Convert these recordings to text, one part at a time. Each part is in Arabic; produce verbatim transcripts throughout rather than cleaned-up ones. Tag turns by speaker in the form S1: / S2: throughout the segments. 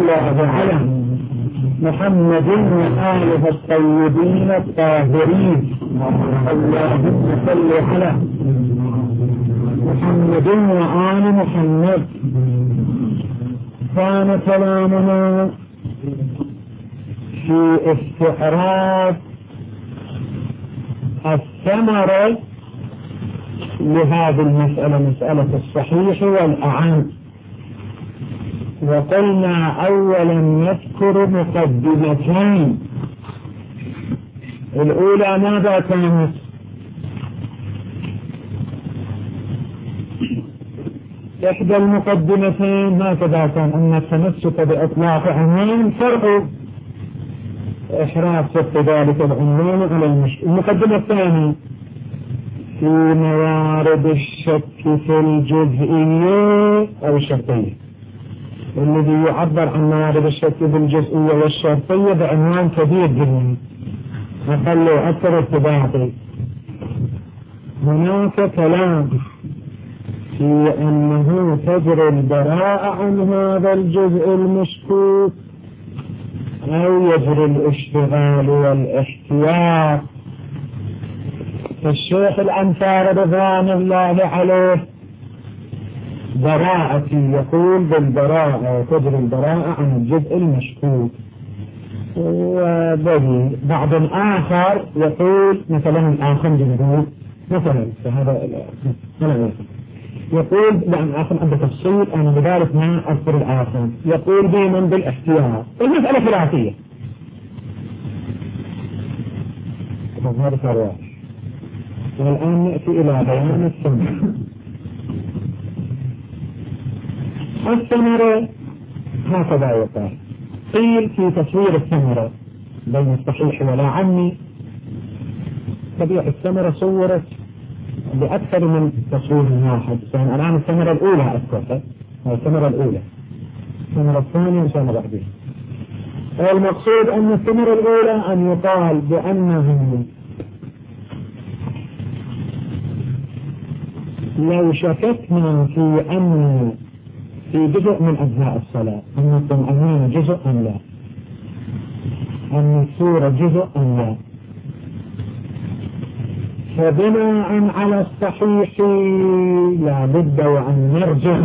S1: الله على محمد وآله الطيبين الطاهرين. اللهم صل على محمد وآل محمد. كان كلامنا في استعراض الثمرة لهذه المسألة، مسألة الصحيح والأعم. وقلنا أولا نذكر مقدمتين. الأولى ماذا كانت؟ إحدى المقدمتين هكذا كان أن التمسك بإطلاق عنوان فرق إحراف صدق ذلك العنوان على المشكلة. المقدمة الثانية في موارد الشك في الجزئية أو الشرطية، الذي يعبر عن موارد الشك في الجزئية والشرطية بعنوان كبير جدا أخلوا أكثر ارتباطي. هناك كلام في أنه تجري البراءة عن هذا الجزء المشكوك أو يجري الاشتغال والاحتياط. الشيخ الأنصاري رضوان الله عليه براءتي يقول بالبراءة، تجري البراءة عن الجزء المشكوك. وبدي بعض آخر يقول مثلا الآخر جديد مثلا هذا يقول لأن آخر عنده تفصيل أنا بذلك ما أذكر الآخر، يقول دائما بالاحتياط. المسألة ثلاثية. هذا ثروة. والآن نأتي إلى بيان الثمرة. الثمرة هكذا يقال. قيل في تصوير الثمرة بين الصحيح ولا عني. طبيعة الثمرة صورت بأكثر من تصوير واحد. يعني الآن الثمرة الأولى أذكرها، الثمرة الأولى، الثمرة الثانية إن شاء الله بعدين. والمقصود أن الثمرة الأولى أن يقال بأنه لو شككنا في أن في جزء من أجزاء الصلاة أن الطمأنينة جزء أم لا، أن السورة جزء أم لا، فبناء على الصحيح لا بد وأن نرجع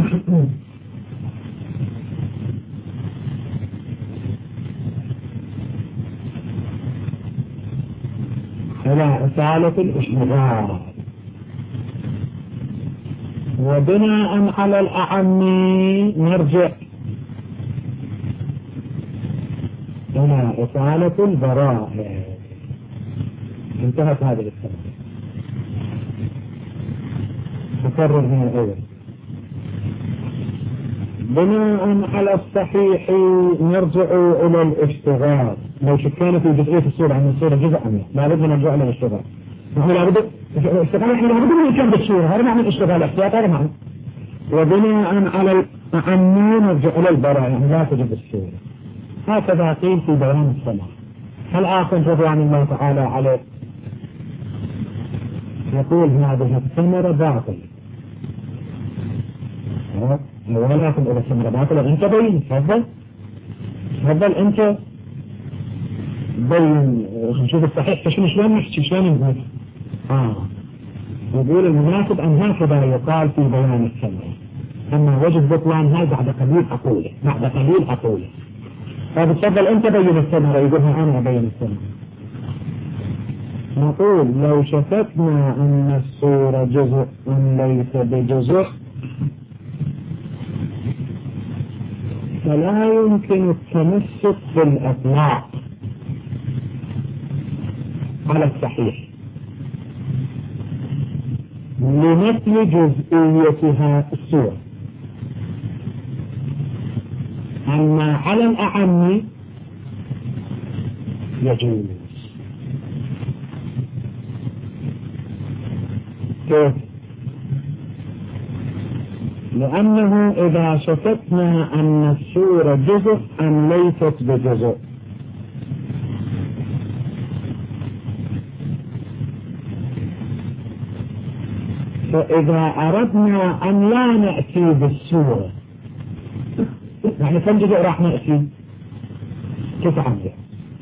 S1: إلى إسالة الاشتغال، وبناء على الأعم نرجع إلى إسالة البراءة. انتهت هذه السنة. نكرر من الأول. بناء على الصحيح نرجع إلى الاشتغال. لو شكينا في جزئية السورة عن السورة جزء أم لا، لابد نرجع إلى الاشتغال. نحن لابد الاشتغال، نحن لابد من كم بالسورة، هذا معنى الاشتغال، احتياط هذا معنى. وبناء على الأعم نرجع إلى البراءة، يعني لا تجب السورة. هكذا قيل في بيان الصلاة. الآخر رضوان الله تعالى عليه يقول هذه الثمرة باطل، ولا تقول الثمرة باطل. أنت بين تفضل تفضل أنت بين. نشوف الصحيح فشو شلون نحكي شلون نقول. آه يقول المناسب أن هكذا يقال في بيان الثمرة، أما وجه بطلان هاي بعد قليل أقوله، بعد قليل أقوله. فبتفضل أنت بين الثمرة، يقولها أنا بين الثمرة. نقول لو شككنا أن السورة جزء ليس بجزء فلا يمكن التمسك بالإطلاق على الصحيح لنفي جزئيتها السورة. أما على الأعم يجوز. كيف؟ لأنه إذا شككنا أن السورة جزء أم ليست بجزء فإذا أردنا أن لا نأتي بالسورة يعني كم جزء راح نأتي؟ تسعة أجزاء.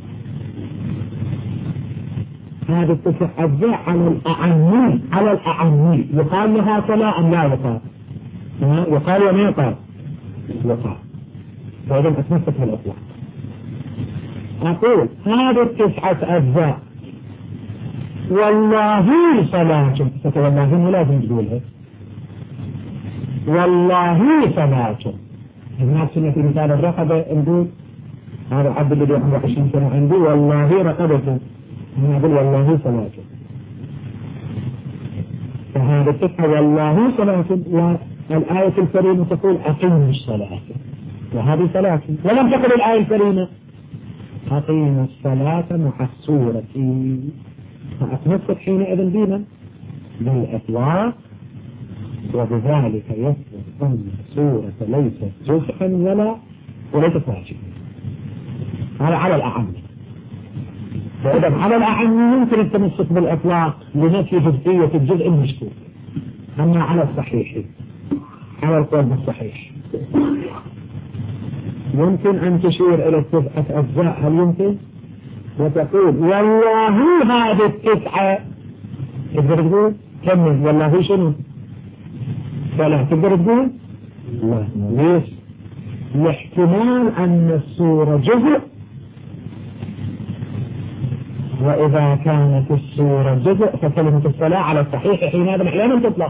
S1: هذه التسع أجزاء على الأعمي، على الأعمي يقال لها صلاة أم لا يقال؟ يقال وما يقال؟ يقال. فإذا أتمسك بالإطلاق. أقول هذه التسعة أجزاء والله صلاة، والله لازم تقولها والله صلاة. الناس في مثال الرقبة نقول هذا العبد الذي عنده عشرين سنة عندي والله رقبته، أنا أقول والله صلاة. فهذا التسعة والله صلاة، والآية الكريمة تقول أقيموا الصلاة، وهذه صلاة. ولم تقل الآية الكريمة أقيموا الصلاة مع السورة، فأتمسك حينئذ دينا بالإطلاق، وبذلك يثبت أن السورة ليست جزءا ولا وليست واجبة. هذا على الأعم. فإذا على الأعم يمكن التمسك بالإطلاق لنفي جزئية الجزء المشكوك، أما على الصحيح، على القول بالصحيح يمكن أن تشير إلى التسعة أجزاء. هل يمكن؟ وتقول والله هذه التسعة، تقدر تقول كمل والله شنو؟ فلا تقدر تقول لا. ليش؟ لاحتمال أن السورة جزء، وإذا كانت السورة جزء فكلمة الصلاة على الصحيح حينئذ أحيانا تطلق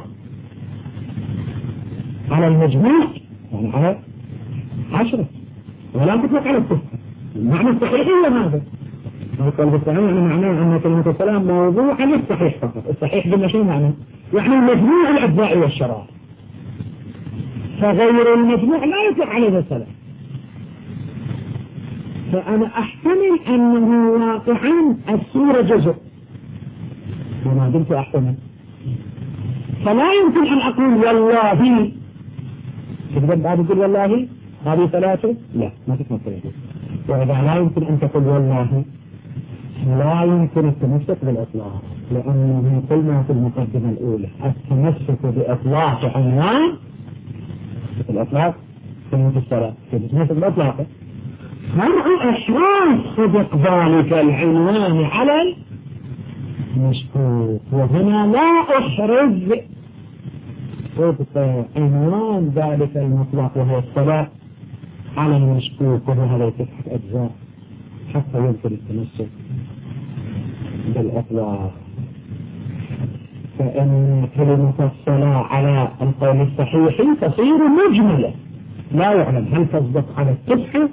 S1: على المجموع، يعني على عشرة، ولا تطلق على التسعة. المعنى الصحيح هو هذا. القول بالصحيح يعني معناه أن كلمة الصلاة موضوع عن الصحيح فقط. الصحيح قلنا شو معنى؟ يعني مجموع الأجزاء والشرائع، فغير المجموع لا يطلق عليه الصلاة. فأنا أحتمل أنه واقعا السورة جزء، وما دمت أحتمل فلا يمكن أن أقول والله. تقدر بعد تقول والله هذه ثلاثة؟ لا، ما تسمى ثلاثة. وإذا لا يمكن أن تقول والله لا يمكن التمسك بالإطلاق، لأنه قلنا في المقدمة الأولى التمسك بإطلاق عنوان الإطلاق كلمة الصلاة، التمسك بالإطلاق هل أشراف صدق ذلك العنوان على المشكوك، وهنا لا أحرز صدق عنوان ذلك المطلق وهو الصلاة على المشكوك، وهو هذا تسعة أجزاء حتى يمكن التمسك بالإطلاق. فإن كلمة الصلاة على القول الصحيح تصير مجملة، لا يعلم هل تصدق على التسعة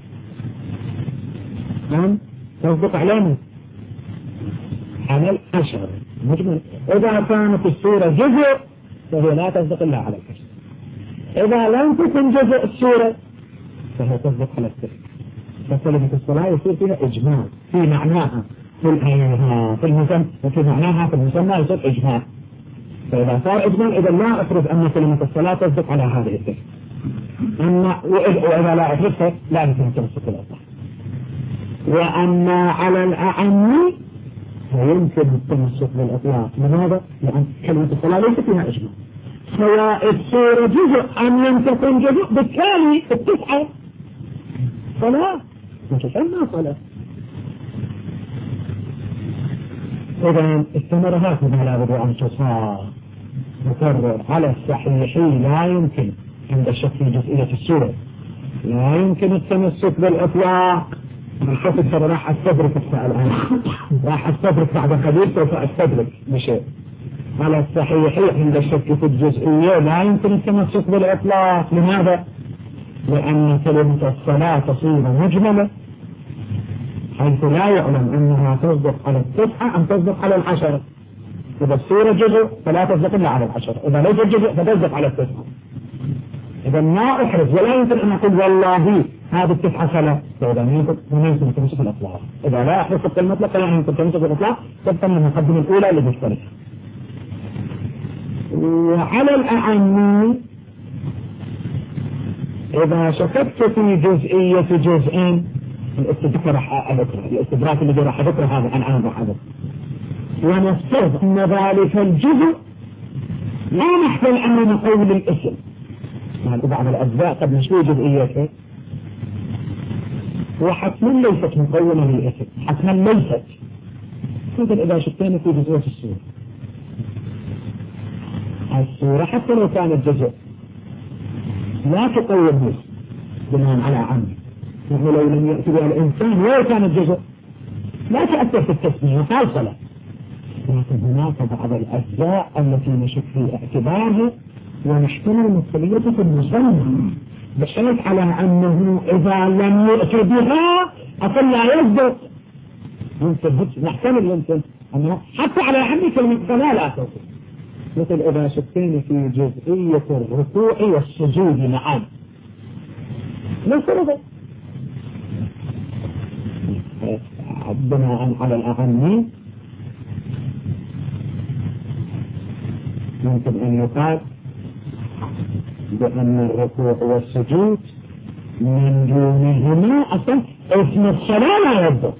S1: أم تصدق على على العشر مجمل. إذا كانت السورة جزء فهي لا تصدق إلا على العشر، إذا لم تكن جزء السورة فهي تصدق على التسعة. فكلمة الصلاة يصير فيها إجمال في معناها في في المسمى، وفي معناها في المسمى يصير إجمال. فإذا صار إجمال إذا لا أفرض أن كلمة الصلاة تصدق على هذه التسعة، أما وإذا لا أفرضها لا يمكن التمسك بالإطلاق. وأما على الأعم فيمكن التمسك بالإطلاق. لماذا؟ لأن كلمة الصلاة ليس فيها إجمال، سواء السورة جزء أم لم تكن جزء، بالتالي التسعة صلاة وتسمى صلاة. إذا استمر هكذا لا بد أن تصار مكرر على الصحيح. لا يمكن عند الشك في جزئية السورة، لا يمكن التمسك بالإطلاق. الحفظ ترى راح أستدرك الآن، راح أستدرك بعد قليل سوف أستدرك بشيء. على الصحيح عند الشك في الجزئية لا يمكن التمسك بالإطلاق. لماذا؟ لأن كلمة الصلاة تصير مجملة حيث لا يعلم أنها تصدق على التسعة أم تصدق على العشرة. إذا السورة جزء فلا تصدق إلا على العشرة، إذا ليس جزء فتصدق على التسعة. إذا ما أحرز ولا يمكن أن أقول والله هذه التسعة صلاة، فإذا ما يمكن التمسك بالإطلاق. إذا لا أحرز المطلق لا يمكن التمسك بالإطلاق، تبقى من المقدمة الأولى اللي مختلفة. وعلى الأعم إذا شككت في جزئية جزئين، الاستدراك راح أذكره، الاستدراك الذي راح أذكره هذا عن عام راح أذكره، ونفترض أن ذلك الجزء لا نحتل أن نقول الاسم، يعني بعض الأجزاء قد نشوي جزئيته وحتما ليست مقومة للإثم، حتما ليست. مثل إذا شكينا في جزئية الصورة، الصورة حتى لو كانت جزء لا تقوم به بناء على عمل، يعني لو لم يأتي بها الإنسان ولو كانت جزء لا تأثر في التسمية فالصلة. لكن هناك بعض الأجزاء التي نشك في اعتبارها ونحتمل مسؤوليته في المسمى بحيث على أنه إذا لم يأتي بها أصلا لا يصدق. نحتمل يمكن أنه حتى على عمل كلمة فلا لا تصدق. مثل إذا شكينا في جزئية الركوع والسجود معا ليس رضا بناء على الأعمي ممكن أن يقال بأن الركوع والسجود من دونهما أصلا اسم الصلاة لا يصدق.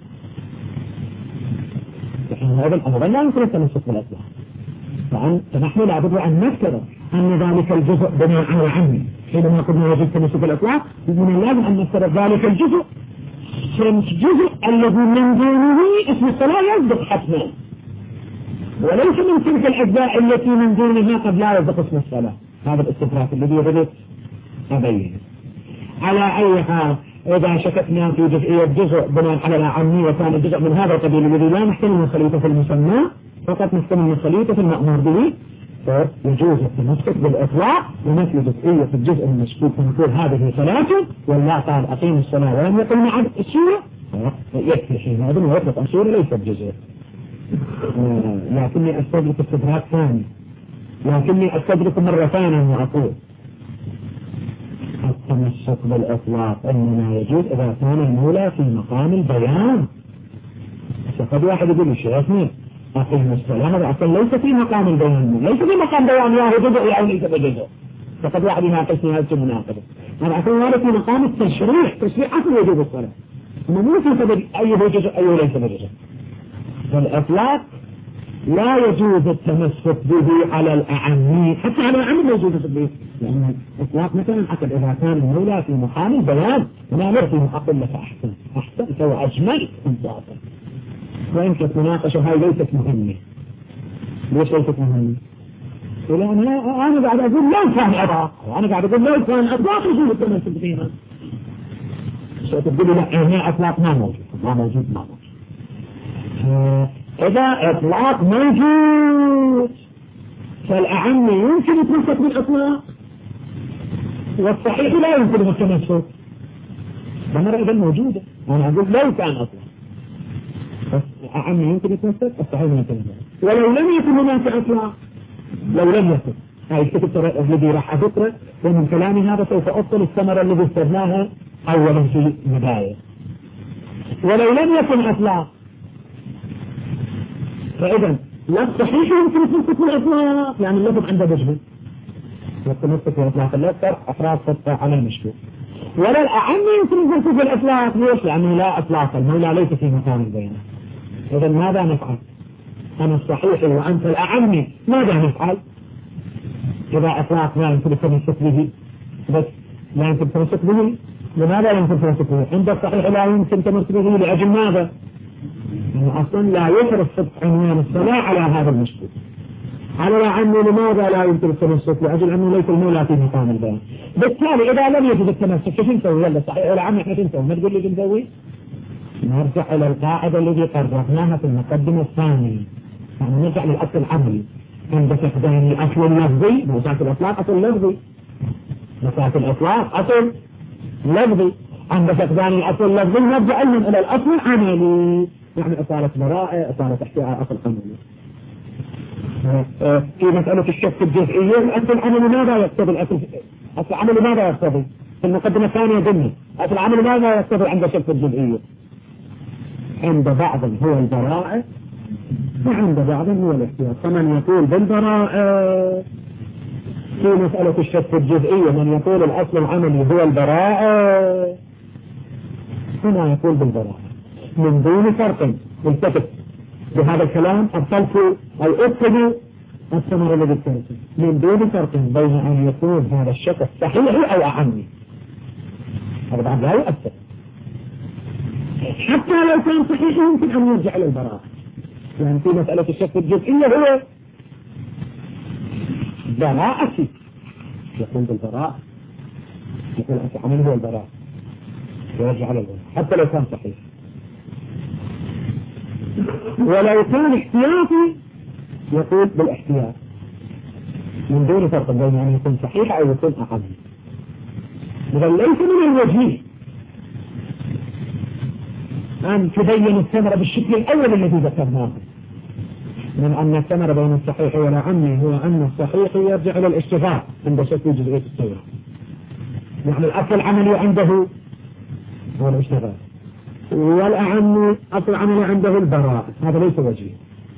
S1: هذا الأمر لا يمكن التمسك بالأسباب، فنحن لابد أن نذكر أن ذلك الجزء بناء على عمي حينما قلنا يجب تمسك بالأسباب من اللازم أن نذكر ذلك الجزء الجزء الذي من دونه اسم الصلاة يصدق حتما، وليس من تلك الأجزاء التي من دونها قد لا يصدق اسم الصلاة. هذا الاستدراك الذي بدأت أبين. على أي حال إذا شككنا في جزئية جزء بناء على العمي وكان الجزء من هذا القبيل الذي لا نحتمل من خليطة في المسمى فقط نحتمل من خليطة في المأمور به، فيجوز التمسك بالإطلاق ومثل جزئية الجزء المشكوك ونقول هذه صلاته ولا قال أقيم الصلاة ولم يقل مع السورة يكفي حينئذ ويطلق السورة ليست جزء. لكني أستدرك استدراك ثاني، لكني أستدرك مرة ثانية وأقول التمسك بالإطلاق إنما يجوز إذا كان المولى في مقام البيان. فقد واحد يقول لي شيء اثنين أقيم الصلاة هذا أصلا ليس في مقام البيان، ليس في مقام بيان يا هو جزء أو ليس بجزء. فقد واحد يناقشني هذا المناقضة. أنا أقول هذا في مقام التشريع، تشريع أصل وجوب الصلاة، مو في سبب أيه جزء أيه ليس بجزء. فالإطلاق لا يجوز التمسك به على الأعمي، حتى على الأعمي لا يجوز به، لأن الإطلاق مثلا حتى إذا كان المولى في مقام البيان ولا نرفي أقول لك أحسن أحسنت وأجملت انصافا. وإن كانت مناقشة هاي ليست مهمة. ليش ليست مهمة؟ لأن أنا قاعد أقول لو كان إطلاق، وأنا قاعد أقول لو كان إطلاق يجوز التمسك فيها. تقول لي لا هنا إطلاق ما موجود، ما موجود ما موجود. إذا إطلاق موجود فالأعم يمكن يتمسك بالإطلاق والصحيح لا يمكن التمسك. فمرة إذا موجودة أنا أقول لو كان إطلاق الأعم يمكن يتمسك الصحيح يمكن يتمسك ولو لم يكن هناك إطلاق. لو لم يكن هاي الكتب الذي راح أذكره ومن كلامي هذا سوف أبطل الثمرة الذي استخدمناها أولا في البداية. ولو لم يكن إطلاق فإذا لا الصحيح يمكن يتمسك بالإطلاق، يعني اللفظ عنده بجهل والتمسك بالإطلاق اللفظ أفراد سطح على المشكور. ولا الأعم يمكن يتمسك بالإطلاق، ليش؟ لأنه لا إطلاق، المولى ليس في مكان البيان. إذا ماذا نفعل؟ أنا الصحيح وأنت الأعم ماذا نفعل؟ إذا إطلاق لا يمكن التمسك به بس لا يمكن التمسك به، لماذا لا يمكن التمسك به؟ عند الصحيح لا يمكن التمسك به لأجل ماذا؟ يعني أصلا لا يشرف صدق عنوان الصلاة على هذا المشكل. على أنه لماذا لا يمكن التمسك؟ لأجل أنه ليس المولى في مقام البيان. بالتالي إذا لم يجد التمسك كيف نسوي؟ يلا صحيح ولا عم احنا نسوي؟ ما تقول لي نسوي؟ نرجع إلى القاعدة التي قررناها في المقدمة الثانية، يعني نرجع للأصل العملي. عند فقدان الأصل اللفظي مساعة الإطلاق أصل لفظي، مساعة الإطلاق أصل لفظي. عند فقدان الأصل اللفظي نرجع إلى الأصل العملي، يعني إصالة مرائع، إصالة احتياء أصل عملي. في مسألة الشك الجزئية الأصل العملي ماذا يقتضي؟ الأصل أصل العملي ماذا يقتضي؟ في المقدمة الثانية قلنا أصل العملي ماذا يقتضي عند شك الجزئية؟ عند بعض هو البراءة وعند بعض هو الاحتياط. فمن يقول بالبراءة في مسألة الشك الجزئية، من يقول الأصل العملي هو البراءة هنا يقول بالبراءة من دون فرق. التفت بهذا الكلام أبطلت أو أبطل الثمرة الذي تنتج من دون فرق بين أن يكون هذا الشك صحيح أو أعمي، هذا بعد لا يؤثر. حتى لو كان صحيح يمكن أن يرجع للبراءة، يعني في مسألة الشك الجزئية هو براءتي، يقول بالبراءة، يقول أنت عمل هو البراءة ويرجع للبراءة حتى لو كان صحيح. ولو كان احتياطي يقول بالاحتياط من دون فرق بين أن يكون صحيح أو يكون أعم. إذا ليس من الوجيه أن تبين الثمرة بالشكل الأول الذي ذكرناه من أن الثمرة بين الصحيح والأعم هو أن الصحيح يرجع إلى الاشتغال عند شكل جزئية الصورة، يعني الأصل العملي عنده هو الاشتغال، والأعم أصل العملي عنده البراءة. هذا ليس وجيه.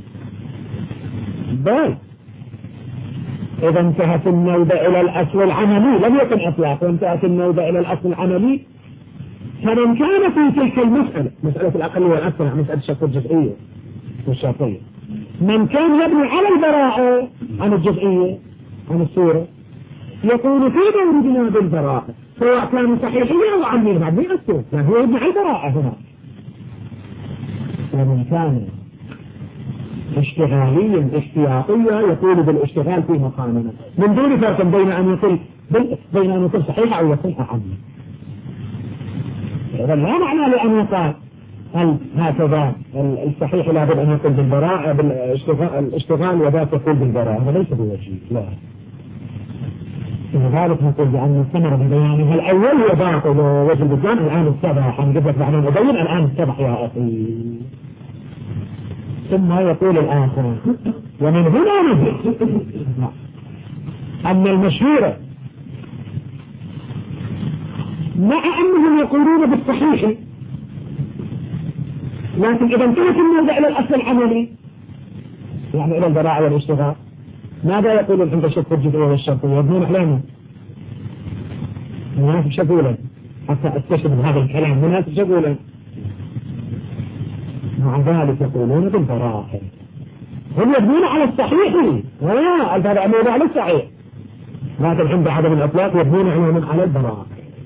S1: بل إذا انتهت النوبة إلى الأصل العملي لم يكن إطلاق، وانتهت النوبة إلى الأصل العملي، فمن كان في تلك المسألة مسألة الأقل والأكثر مسألة الشك الجزئية والشرطية، من كان يبني على البراءة عن الجزئية عن الصورة يكون في موردنا بالبراءة سواء كان صحيحية أو عملية بعد يؤثر، يعني هو يبني على البراءة هنا. ومن كان اشتغاليا احتياطيا يقول بالاشتغال في مقامنا من دون فرق بين أن يقول بين أن يكون صحيح أو يكون عملي. إذا لا معنى لأن يقال هل هكذا الصحيح لابد أن يكون بالبراءة بالاشتغال وذاك يقول بالبراءة، هذا ليس بوجيه. لا، لذلك نقول بأن الثمرة ببيانها الأول هو باطل وجه البطلان. الآن اتضح، حنجيب لك بعدين أبين، الآن اتضح يا أخي. ثم يقول الآخر ومن هنا نجد أن المشهورة مع أنهم يقولون بالصحيح، لكن إذا انتهت النوبة إلى الأصل العملي يعني إلى البراءة والاشتغال، ماذا يقولون عند شك الجزئية والشرطية؟ يبنون أحلاما مناسب شغولا، حتى استشهد هذا الكلام مناسب شغولا. مع ذلك يقولون بالبراءة، هم يبنون على الصحيح ولا البراءة على الصحيح، لكن عند عدم الإطلاق يبنون على على البراءة.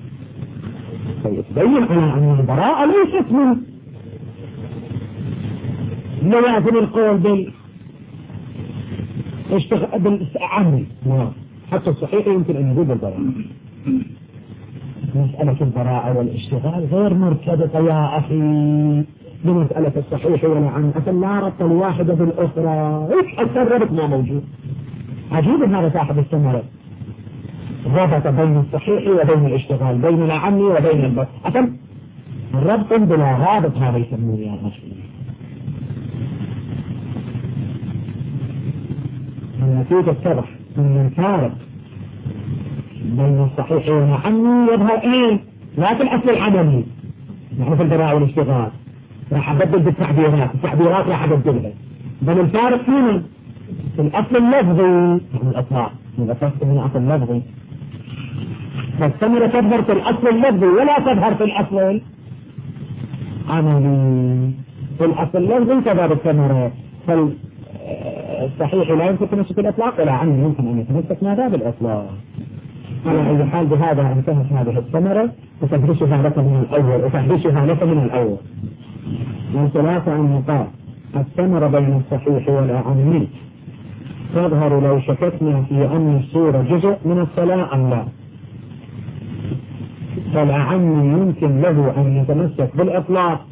S1: فيتبين على أن البراءة ليست من لوازم القول بال بالعمل، حتى الصحيح يمكن أن يقول بالبراءة. مسألة البراءة والاشتغال غير مرتبطة يا أخي بمسألة الصحيح والعمل، أصلا لا ربط الواحدة بالأخرى، إيش الربط ما موجود. عجيب هذا صاحب الثمرة ربط بين الصحيح وبين الاشتغال، بين العمل وبين البر، أصلا الربط بلا رابط هذا يسمونه يا أخي. النتيجة اتضح أن الفارق بين الصحيح والعمل يظهر إيه؟ لا في الأصل العملي، نحن في البراءة والاشتغال راح أبدل بالتعبيرات، التعبيرات راح أبدلها، بل الفارق فينا في الأصل اللفظي، يعني الأطلاق من أصل من أصل اللفظي، فالثمرة تظهر في الأصل اللفظي ولا تظهر في الأصل العملي. في الأصل اللفظي تظهر الثمرة، فالصحيح لا يمكن تمسك الإطلاق ولا عمل يمكن أن يتمسك ماذا بالإطلاق. على أي حال بهذا انتهت هذه الثمرة، وتدرسها لك من الأول وتدرسها لك من الأول. من ثلاثة أن يقال الثمرة بين الصحيح والأعمي تظهر لو شككنا في أن الصورة جزء من الصلاة أم لا. فالأعمي يمكن له أن يتمسك بالإطلاق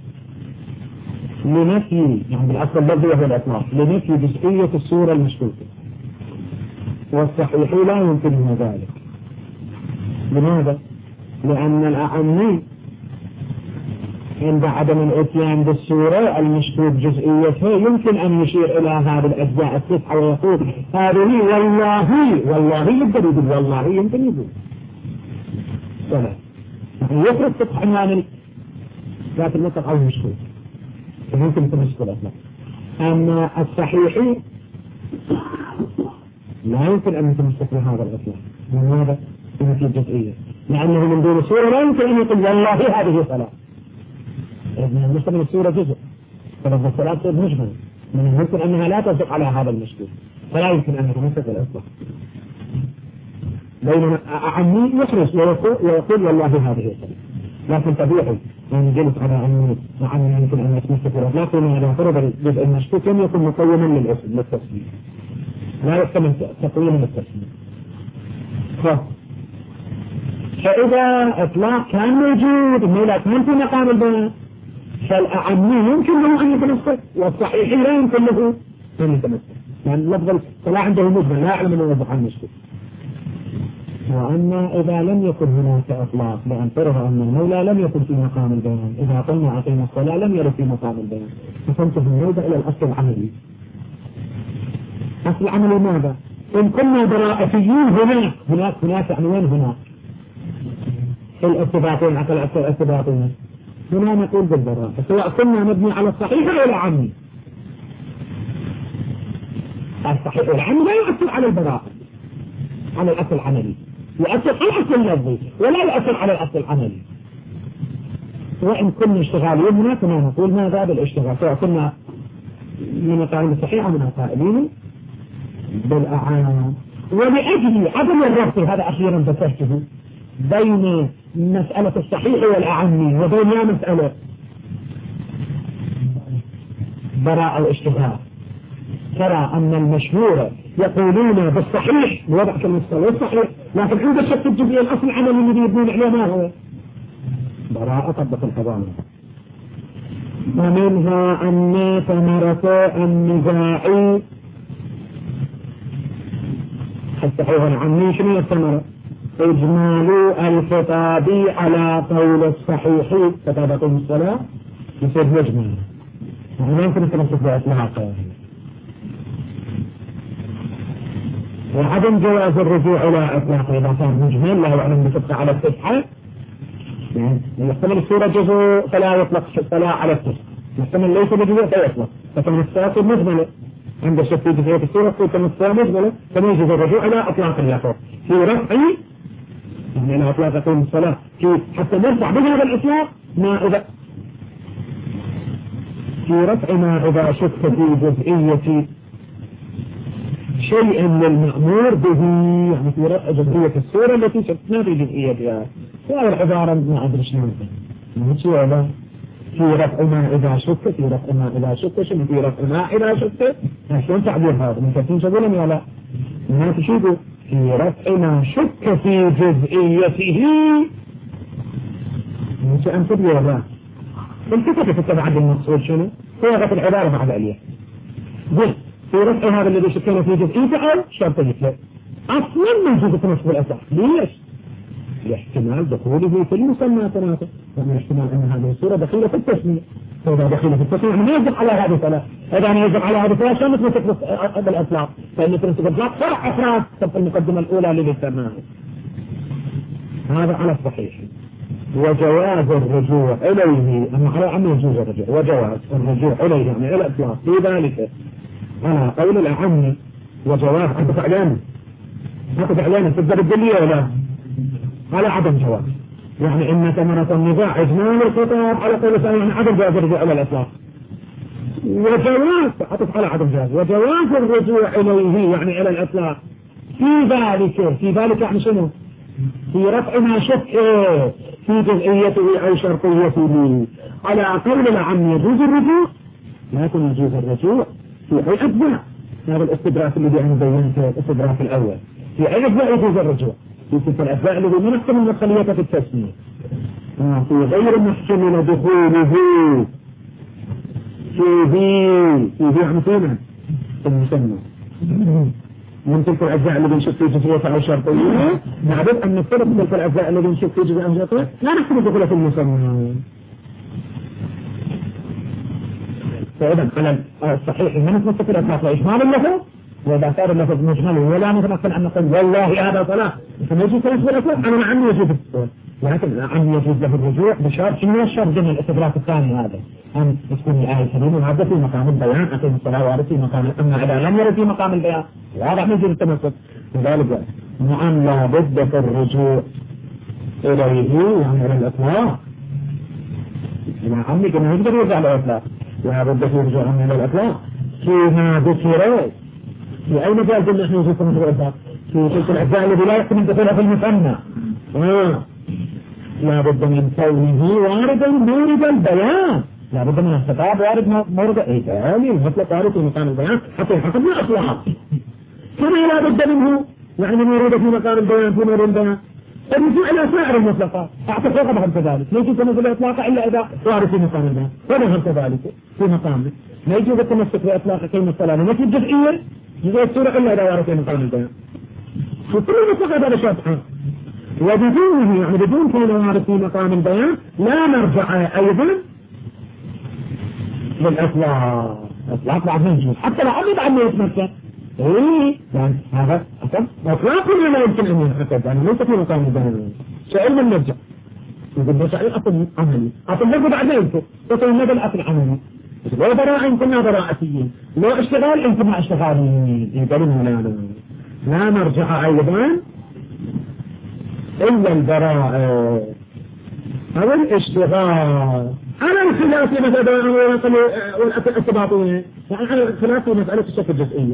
S1: لنفي، يعني بالأصل الذي هو الإطلاق، لنفي جزئية الصورة المشكوكة، والصحيح لا يمكنه ذلك. لماذا؟ لأن الأعمي عند عدم الاتيان بالصورة المشكوك جزئيتها يمكن أن يشير إلى هذه الأجزاء التسعة ويقول هذه والله والله يقدر يقول والله يمكن يقول ولا يعني يفرق فتح عنوان ذات النطق أو المشكوك يمكن تمسك الأطلاق. أما الصحيح لا يمكن أن يتمسك بهذا الأطلاق. لماذا؟ في الجزئية، لأنه من دون صورة لا يمكن أن يقول والله هذه صلاة، لأن المشكلة من الصورة جزء، فلذا الصلاة تصير مجمل، من الممكن أنها لا تصدق على هذا المشكل. فلا يمكن أن يتمسك بالإطلاق. بينما أعمي يخرج ويقول والله هذه الصلاة، لكن طبيعي أن جلس على أن أعمي يمكن أن يتمسك بالإطلاق، لأنه إذا فرض الجزء المشكوك لم يكن مقوما للتسليم، لا يحتمل تقويما للتسليم. فإذا إطلاق كان موجود المولى كان في مقام البيان، فالأعمي يمكن له أن يتمسك، والصحيح لا يمكن له أن يتمسك، يعني لفظ الصلاة عنده مجمل لا يعلم أنه يوضح عن مشكوك. وأما إذا لم يكن هناك إطلاق بأن فرض أن المولى لم يكن في مقام البيان، إذا قلنا أقيم الصلاة لم يرد في مقام البيان، فسنتهي الموضع إلى الأصل العملي. أصل العملي ماذا؟ إن كنا براءتيين هناك هناك هناك يعني وين هناك؟ في الارتباطين عقل الارتباطين هنا نقول بالبراءة، سواء كنا نبني على الصحيح أو العمي. الصحيح والعمي لا يؤثر على البراءة، على الأصل العملي، يؤثر على الأصل اللفظي ولا يؤثر على الأصل العملي. وإن كنا اشتغالين هناك ما نقول ماذا بالاشتغال، سواء كنا من القائمين الصحيح أو من القائمين بالأعام. ولأجل عدم الربط هذا أخيرا ذكرته بين مسألة الصحيح والأعمي وبين مسألة براءة واشتغال، ترى أن المشهور يقولون بالصحيح بوضع كلمة الصحيح، لكن عند الشك الجزئي الأصل العملي الذي يبنون عليه ما هو؟ براءة طبق الحضانة. ومنها أن ثمرة النزاع الصحيح والعمي شنو الثمرة؟ إجمال الخطاب على قول الصحيح كتابة الصلاة يصير مجمل، ما يمكن التمسك بإطلاقه. وعدم جواز الرجوع إلى إطلاقه إذا كان مجمل لا يعلم بصدق على التسعة، يحتمل الصورة جزء فلا يطلق فلا على التسعة، يحتمل ليس بجزء فيطلق، فكان الساق مجملة عند الشك في جزئية الصورة تكون كمسألة مجملة، فما يجوز الرجوع إلى إطلاق اللفظ في رفع يعني إلى إطلاق قيم الصلاة في حتى نرفع بهذا الإطلاق ما إذا في رفع ما إذا شك في جزئية شيء للمأمور به، يعني في رفع جزئية الصورة التي شكنا في جزئيتها. وهذا العبارة ما أدري شنو ماشي ولا في رفع ما إذا شك، في رفع ما إذا شك شنو في رفع ما إذا شك، شلون تعبير هذا؟ من كثير يقولون ولا ما تشوفوا في رفع ما شك في جزئيته مش أن تبيه ولا التفت في التبعد المقصود شنو؟ هو رفع العبارة بعد عليه قل في رفع هذا الذي شكنا في جزئيته أو شرطية له أصلا ما يجوز التمسك بالأصح. ليش؟ لاحتمال دخوله في المسمى ثلاثة، يعني احتمال أن هذه الصورة دخيلة في التسمية، فإذا دخيلة في التسمية ما يجب على هذه الثلاث، إذا أنا يجب على هذه الثلاث شو نتمسك بالإطلاق؟ فإن نتمسك بالإطلاق فرع إخراج تبقى المقدمة الأولى للسماء. هذا على الصحيح. وجواز الرجوع إليه أما على عم يجوز الرجوع، وجواز الرجوع إليه يعني إلى الإطلاق في ذلك على قول الأعم وجواز عند فعلان هذا فعلان تقدر الدليل ولا على عدم جواز، يعني إن ثمرة النزاع إجمال الخطاب على قول الثاني عدم جواز الرجوع إلى الإطلاق، وجواز عطف على عدم جواز وجواز الرجوع إليه يعني إلى الإطلاق في ذلك في ذلك يعني شنو؟ في رفع ما شك في جزئيته أو شرطيته على قول العم يجوز الرجوع، لكن يجوز الرجوع في أي أجزاء. هذا الاستدراك الذي أنا بينته الاستدراك الأول في أي أجزاء يجوز الرجوع، في تلك الأجزاء الذي ما نحكم المدخلية في التسمية في غير محتمل دخوله في ذي في ذي عمتنا في المسمى من تلك الأجزاء اللي بنشوف في جزئية أو شرطية نعرف أن نفترض تلك الأجزاء اللي بنشوف في جزئية أو شرطية لا نحكم دخوله في المسمى. فإذا على الصحيح من نتمسك الأساس وإجمال اللفظ، وإذا صار اللفظ مجمل ولا نتمكن أن نقول والله هذا صلاة فما يجوز تنسب الأساس أنا عم يجوز الصلاة، ولكن عم يجوز له الرجوع بشرط شنو الشرط من الاستدراك الثاني هذا أن تكون الآية الكريمة وهذا في مقام البيان أقيم الصلاة وارد في مقام، أما إذا لم يرد في مقام البيان واضح ما يجوز التمسك. لذلك نعم لا بد في الرجوع إليه يعني إلى الإطلاق، إذا عمي كما يقدر يرجع إلى الإطلاق ولا بد في رجوع إلى الإطلاق فيما ذكر في أي مجال قلنا إحنا نشوف مثل الإطلاق في تلك الأجزاء التي لا يمكن دخولها في المثنى آه. لا بد من كونه واردا مورد البيان، لا بد من الخطاب وارد مورد البيان، المطلق وارد في مكان البيان حتى يحكم الأصلحة. كما لا بد منه يعني مورد في مكان البيان في مورد البيان. الرجوع إلى سائر المطلقات أعتقد هم كذلك، لا يجوز تنزل الإطلاق إلا إذا وارد في مكان البيان، ولا هم كذلك في مقامه. لا يجوز التمسك بإطلاق كلمة السلام وفي الجزئية يجوز السورة إلا إذا وارد في مكان البيان. وكل المطلقات هذا شرحه. وبدونه يعني بدون كونه وارد في مقام البيان لا نرجع أيضا للإطلاق. إطلاق بعد ما يجوز حتى لو عمد عنه يتمسك. إيه يعني هذا إطلاق لا يمكن أن ينحكم يعني ليس في مقام البيان. شيء من نرجع يقول له شيء أصل عملي أصل نرجع بعد ما يمكن تصل مدى الأصل عملي. لو براءة إن كنا براءتيين، لو اشتغال إن كنا اشتغاليين، يقولون لا لا نرجع أيضا إلا البراءة أو الاشتغال على الخلاف مثلا والاتباطية، يعني على الخلاف في مسألة الشكل الجزئية.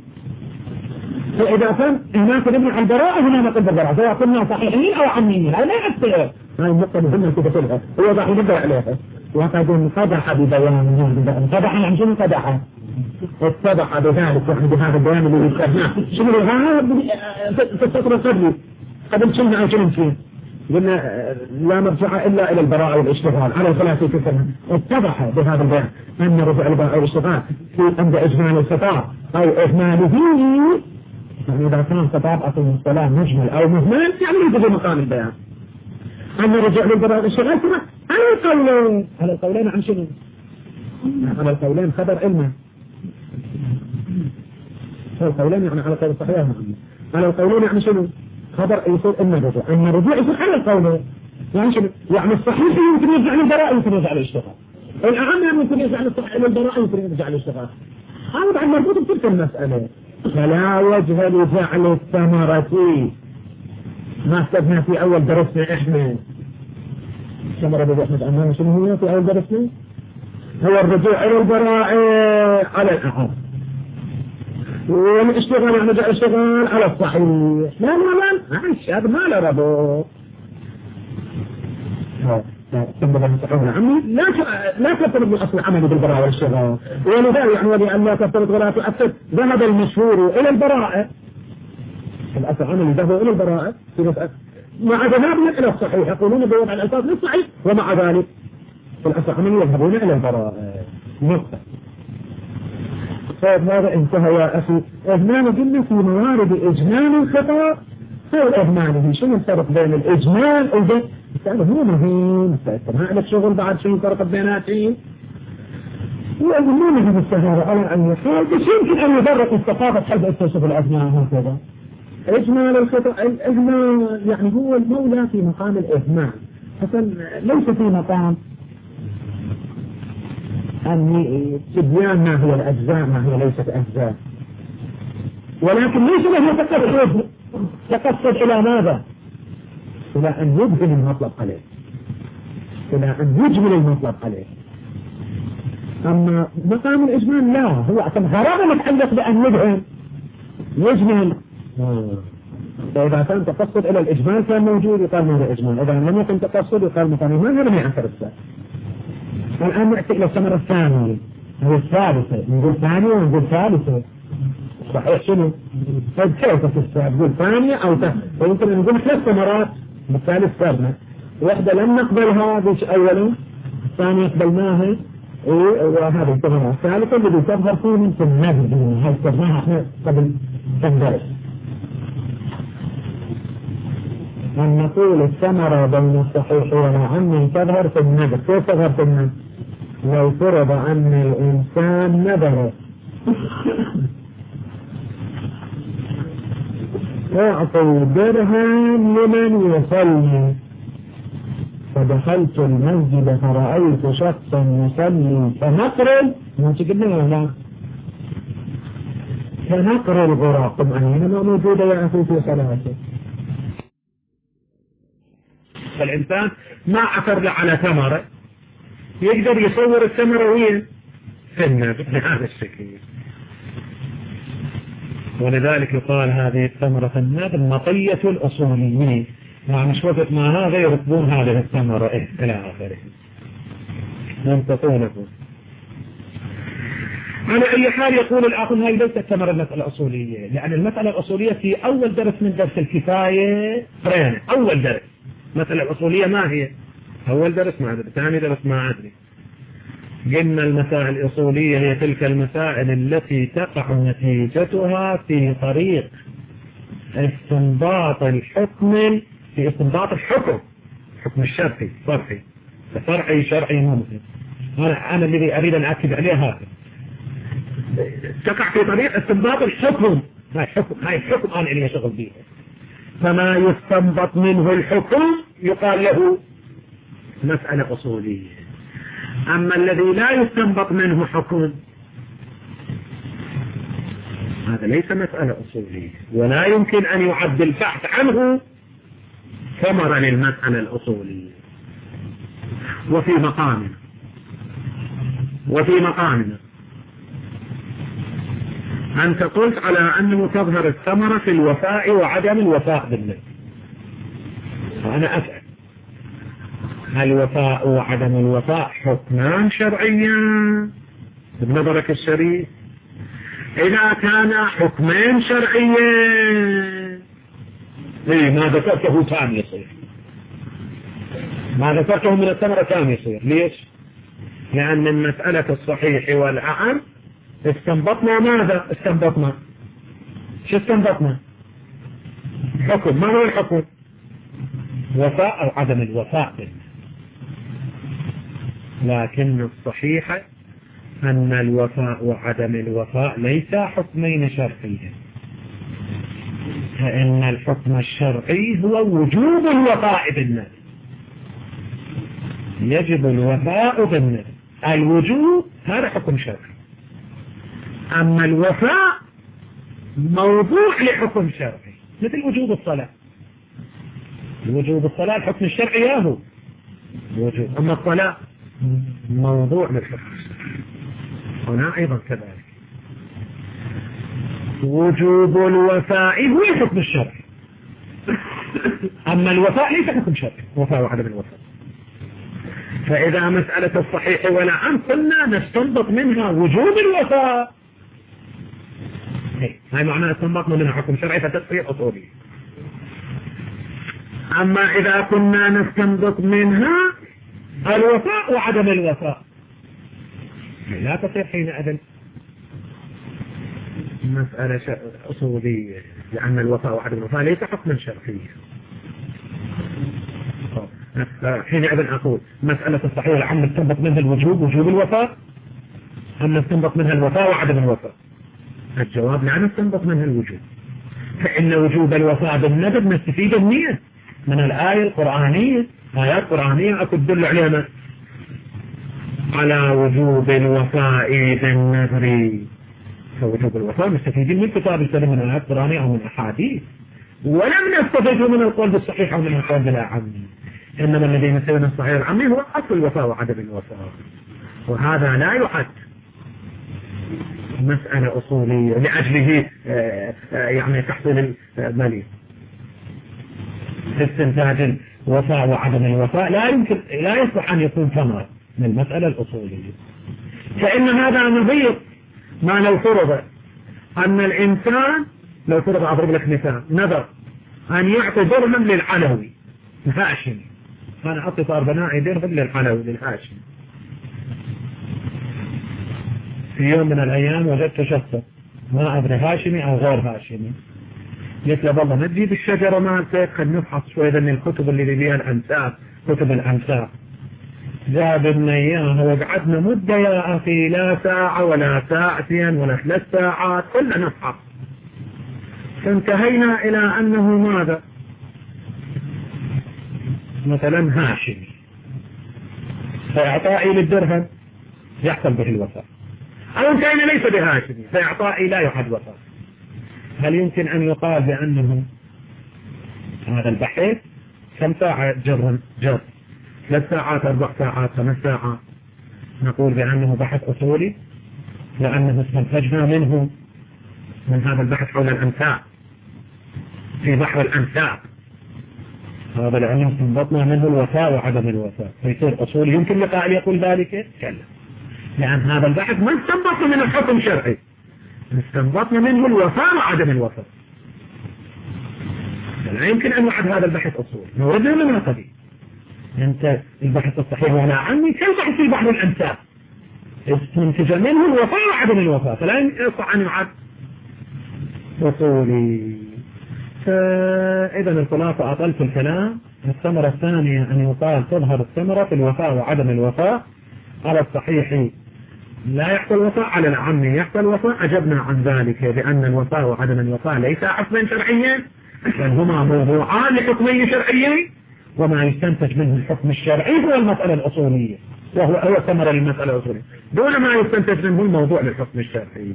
S1: فإذا كان هناك نبني على البراءة هنا نقل بالبراءة سواء كنا صحيحين أو عميين، هذا لا يأثر. هاي النقطة مهمة كده كلها هو ضح يبدأ عليها. وقد انقدح ببيان انقدح يعني شنو انقدح؟ اتضح بذلك يعني بهذا البيان اللي يذكرناه. شنو هذا في السطر القبلي قبل شلنا أو شلنا فيه قلنا لا نرجع إلا إلى البراءة والاشتغال على الخلاف في كلمة. اتضح بهذا البيان أن رجع البراءة والاشتغال في عند إجمال الخطاب أو إهماله، يعني إذا كان خطاب أصل السلام مجمل أو مهمل يعني ليس في مقام البيان. أن رجع للبراءة والاشتغال كما على القولين على القولين عن شنو؟ على القولين خبر علمه على القولين يعني على القول الصحيح على القولين يعني شنو؟ خبر يصير إن الرجوع أن الرجوع يصير على القولين يعني شنو؟ يعني الصحيح يمكن يرجع للبراءة يمكن يرجع للاشتغال، الأعم يمكن يرجع للبراءة يمكن يرجع للاشتغال. هذا بعد مربوط بتلك المسألة. فلا وجه لجعل الثمرة ما استبنى في أول درسنا إحنا ثمرة أبو أحمد أمام شنو هي في أول درسنا؟ هو الرجوع إلى البراءة على الأعم والاشتغال يعني جاء اشتغال على الصحيح. لا لا لا معلش هذا ما له ربط. تنبغي المستحيل عمي لا لا تفترض الأصل عملي بالبراءة والاشتغال، ولذلك يعني ولأن لا تفترض ولا تؤثر ذهب المشهور إلى البراءة. الأصل عملي ذهب إلى البراءة في مسألة مع ذهابهم إلى الصحيح يقولون بوضع الألفاظ للصحيح، ومع ذلك الأصل عملي يذهبون إلى البراءة. نقطة. طيب هذا انتهى يا أخي. إهمال قلنا في موارد إجمال الخطأ أو إهماله. شنو الفرق بين الإجمال وبين السؤال هو مهم. ما لك شغل بعد شنو الفرق بيناتهم؟ وأظنونه بالسهارة على أن يقال بس يمكن أن يبرق الثقافة حيث اكتشف الأثناء هكذا. إجمال الخطأ الإجمال يعني هو المولى في مقام الإهمال، حسن ليس في مقام أن تبيان ما هي الأجزاء ما هي ليست أجزاء، ولكن ليس له تقصد تقصد إلى ماذا؟ إلى أن يبهن المطلب عليه، إلى أن يجمل المطلب عليه. أما مقام الإجمال لا، هو أصلا غرابة متعلق بأن يبهن يجمل. فإذا كان تقصد إلى الإجمال كان موجود يقال ما هو إجمال، إذا لم يكن تقصد يقال مقام الإجمال هذا ما يعترف السؤال. الآن نأتي إلى الثمرة الثانية هي الثالثة، نقول ثانية ونقول ثالثة صحيح شنو؟ طيب كيف تستوعب؟ نقول ثانية أو ثالثة، ويمكن أن نقول ثلاث ثمرات بالثالث ثابنا، واحدة لم نقبلها بش أولا، الثانية قبلناها إيه وهذه الثمرة الثالثة اللي تظهر فيه من النبي هاي استخدمناها احنا قبل كم درس. أن نقول الثمرة بين الصحيح والعم تظهر في النذر. كيف تظهر في النذر؟ لو فرض أن الإنسان نذر أعطوا درهم لمن يصلي، فدخلت المسجد فرأيت شخصا يصلي كنقر ما تقدنا ولا كنقر الغراء. طبعا ما موجودة يا أخي في صلاته. فالإنسان ما عثر له على ثمرة يقدر يصور الثمرة وين؟ في النبي بهذا الشكل. ولذلك يقال هذه الثمرة النادر مطية الأصوليين، يعني مش وقت ما هذا يركبون هذه الثمرة إيه إلى آخره ينتقونه. على أي حال يقول الآخر هذه ليست ثمرة المسألة الأصولية، لأن المسألة الأصولية في أول درس من درس الكفاية قرينا أول درس المسألة الأصولية ما هي؟ أول درس ما أدري، ثاني درس ما أدري. قلنا المسائل الأصولية هي تلك المسائل التي تقع نتيجتها في طريق استنباط الحكم، في استنباط الحكم، حكم الشرعي صرحي فرعي شرعي ممكن. أنا أنا الذي أريد أن أكد عليه هذا، تقع في طريق استنباط الحكم. هاي الحكم هاي الحكم أنا اللي أشغل به، فما يستنبط منه الحكم يقال له مسألة أصولية. أما الذي لا يستنبط منه حكم هذا ليس مسألة أصولية، ولا يمكن أن يعد البحث عنه ثمرة للمسألة الأصولية. وفي مقامنا وفي مقامنا أنت قلت على أنه تظهر الثمرة في الوفاء وعدم الوفاء بالنسبة. فأنا أسأل الوفاء وعدم الوفاء حكمان شرعيان بنظرك الشريف؟ إذا كان حكمين شرعيين إيه ما ذكرته تام يصير، ما ذكرته من الثمرة تام يصير. ليش؟ لأن المسألة الصحيح والأعم استنبطنا ماذا؟ استنبطنا شو استنبطنا؟ حكم. ما هو الحكم؟ وفاء أو عدم الوفاء. لكن الصحيح أن الوفاء وعدم الوفاء ليس حكمين شرعيين، فإن الحكم الشرعي هو وجوب الوفاء بالنذر، يجب الوفاء بالنذر، الوجوب هذا حكم شرعي. أما الوفاء موضوع لحكم شرعي، مثل وجوب الصلاة. وجوب الصلاة الحكم الشرعي ياهو وجوب، أما الصلاة موضوع للحكم الشرعي. هنا أيضا كذلك وجوب الوفاء هو الحكم الشرعي، أما الوفاء ليس حكم شرعي، وفاء وعدم الوفاء. فإذا مسألة الصحيح والعام قلنا نستنبط منها وجوب الوفاء، هاي معنى استنبطنا منها حكم شرعي فتصير أصولي. أما إذا كنا نستنبط منها الوفاء وعدم الوفاء لا تصير حينئذ مسألة أصولية، لأن الوفاء وعدم الوفاء ليس حكما شرعيا. حينئذ أقول مسألة الصحيح والعام نستنبط منها الوجوب وجوب الوفاء، أم نستنبط منها الوفاء وعدم الوفاء؟ الجواب لا نستنبط منها الوجوب، فإن وجوب الوفاء بالندب نستفيد النية من الآية القرآنية، آيات قرآنية أكو تدل علينا على وجوب الوفاء بالنذر. فوجوب الوفاء مستفيدين من كتاب الكريم من آيات قرآنية أو من أحاديث، ولم نستفيد من القول بالصحيح أو من القول بالأعم، إنما الذي نستفيد من الصحيح العمي هو أصل الوفاء وعدم الوفاء، وهذا لا يحد مسألة أصولية لأجله يعني تحصيل المالي. استنتاج الوفاء وعدم الوفاء لا يمكن لا يصلح أن يكون ثمرة من المسألة الأصولية، فإن هذا نظير ما لو فرض أن الإنسان لو فرض أضرب لك مثال نذر أن يعطي درهم للعلوي الهاشمي، أنا أعطي صار بنائي درهم للعلوي للهاشمي. في يوم من الأيام وجدت شخصا ما أدري هاشمي أو غير هاشمي، قلت له والله نجيب الشجرة مالتك خلينا نفحص شوية من الكتب اللي فيها الأنساب، كتب الأنساب. جاب لنا إياها وقعدنا مدة يا أخي لا ساعة ولا ساعتين ولا ثلاث ساعات كلنا نفحص، فانتهينا إلى أنه ماذا؟ مثلا هاشمي، فإعطائي للدرهم يحصل به الوفاء، أو انتهينا ليس بهاشمي فإعطائي لا يحد وفاء. هل يمكن أن يقال بأنه هذا البحث كم ساعة جر جر ثلاث ساعات أربع ساعات خمس ساعات نقول بأنه بحث أصولي لأنه استنتجنا منه من هذا البحث حول الأنساب في بحر الأنساب. هذا العلم استنبطنا منه الوفاء وعدم الوفاء، فيصير أصول يمكن لقائل يقول ذلك؟ كلا، لأن هذا البحث ما استنبطنا من الحكم الشرعي، استنبطنا منه الوفاء وعدم الوفاء. لا يمكن أن نعد هذا البحث أصول، نوردنا من قبيل. أنت البحث الصحيح ولا عني كالبحث في بحر الأنساب استنتج منه الوفاء وعدم الوفاء، فلا يصح أن يعد أصولي. فإذا الخلاصة أطلت في الكلام. الثمرة الثانية أن يقال تظهر الثمرة في الوفاء وعدم الوفاء. على الصحيح لا يحصل وفاء، على العام يحصل وفاء. أجبنا عن ذلك بأن الوفاء وعدم الوفاء ليس حكما شرعيا، بل هما موضوعان لحكمين شرعيين، وما يستنتج منه الحكم الشرعي هو المسألة الأصولية، وهو هو ثمرة للمسألة الأصولية، دون ما يستنتج منه الموضوع للحكم الشرعي.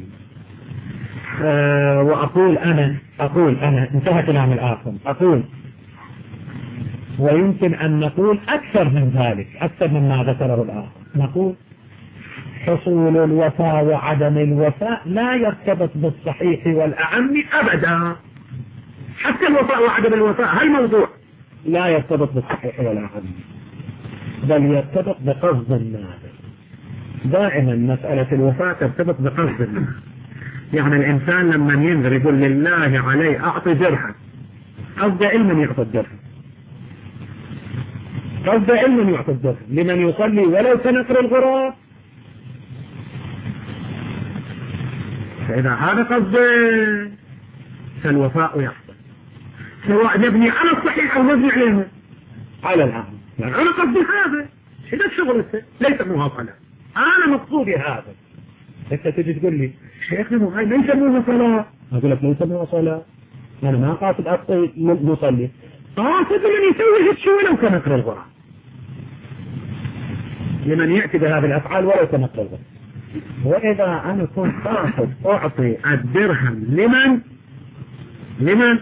S1: أه وأقول أنا أقول أنا انتهى كلام الآخر. أقول ويمكن أن نقول أكثر من ذلك، أكثر مما ذكره الآخر. نقول حصول الوفاء وعدم الوفاء لا يرتبط بالصحيح والأعم أبدا. حتى الوفاء وعدم الوفاء هالموضوع لا يرتبط بالصحيح والأعم، بل يرتبط بقصد الناظر. دائما مسألة الوفاء ترتبط بقصد الناظر. يعني الإنسان لما ينذر يقول لله علي أعطي درهم، قصد علم يعطي الدرهم، قصد علم يعطي الدرهم لمن يصلي ولو كنقر الغراب. فإذا هذا قصد فالوفاء يحصل، سواء نبني على الصحيح أو نبني عليه على العام. يعني أنا قصدي هذا، هذا الشغل ليس مواصلة، أنا مقصودي هذا. أنت تجي تقول لي شيخنا هاي ليس مواصلة، أقول لك ليس مواصلة، أنا ما قاصد أصلي نصلي، قاصد من يسوي هالشيء ولو كنقر الغراب، لمن يأتي بهذه الأفعال ولو كنقر الغراب. وإذا أنا كنت قاصد أعطي الدرهم لمن لمن